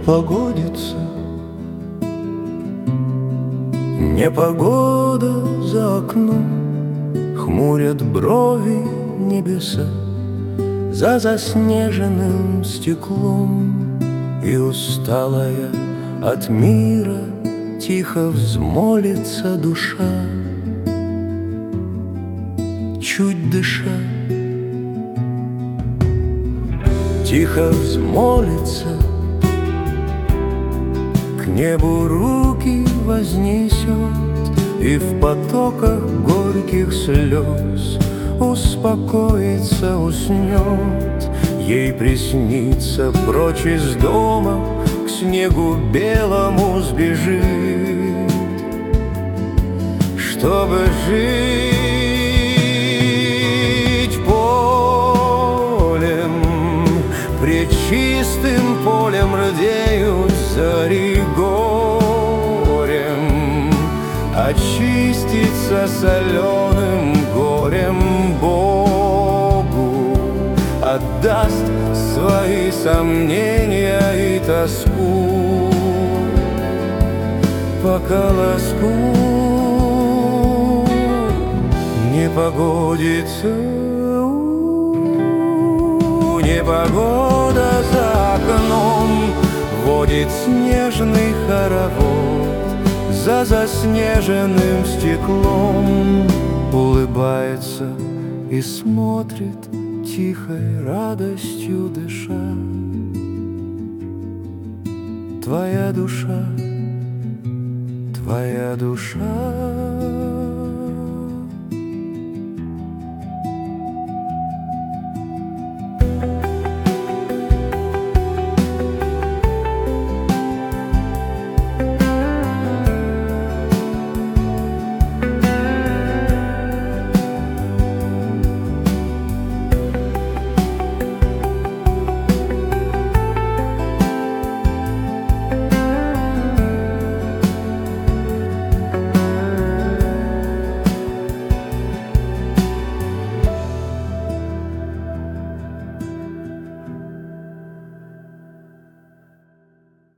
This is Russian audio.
погодится. Непогода за окном, хмурят брови небеса за заснеженным стеклом, и усталая от мира тихо взмолится душа, чуть дыша. Тихо взмолится, к небу руки вознесет, и в потоках горьких слез успокоится, уснет. Ей приснится, прочь из дома к снегу белому сбежит, чтобы жить полем. Пред чистым полем рдеют зари горем, очиститься соленым горем Богу, отдаст свои сомнения и тоску по колоску. Не погодится, непогода за окном, водит снежный хоровод за заснеженным стеклом, улыбается и смотрит, тихой радостью дыша. Твоя душа, твоя душа